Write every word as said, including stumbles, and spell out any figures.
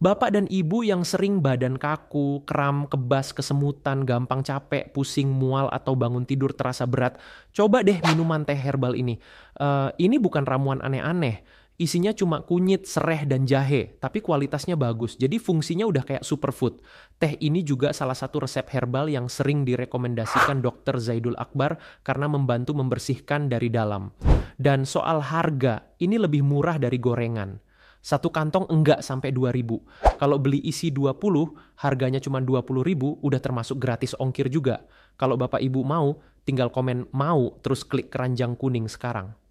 Bapak dan ibu yang sering badan kaku, kram, kebas, kesemutan, gampang capek, pusing, mual, atau bangun tidur terasa berat, coba deh minuman teh herbal ini. Eh, ini bukan ramuan aneh-aneh. Isinya cuma kunyit, sereh, dan jahe, tapi kualitasnya bagus. Jadi fungsinya udah kayak superfood. Teh ini juga salah satu resep herbal yang sering direkomendasikan dokter Zaidul Akbar karena membantu membersihkan dari dalam. Dan soal harga, ini lebih murah dari gorengan. Satu kantong enggak sampai dua ribu. Kalau beli isi dua puluh, harganya cuma dua puluh ribu, udah termasuk gratis ongkir juga. Kalau Bapak Ibu mau, tinggal komen mau, terus klik keranjang kuning sekarang.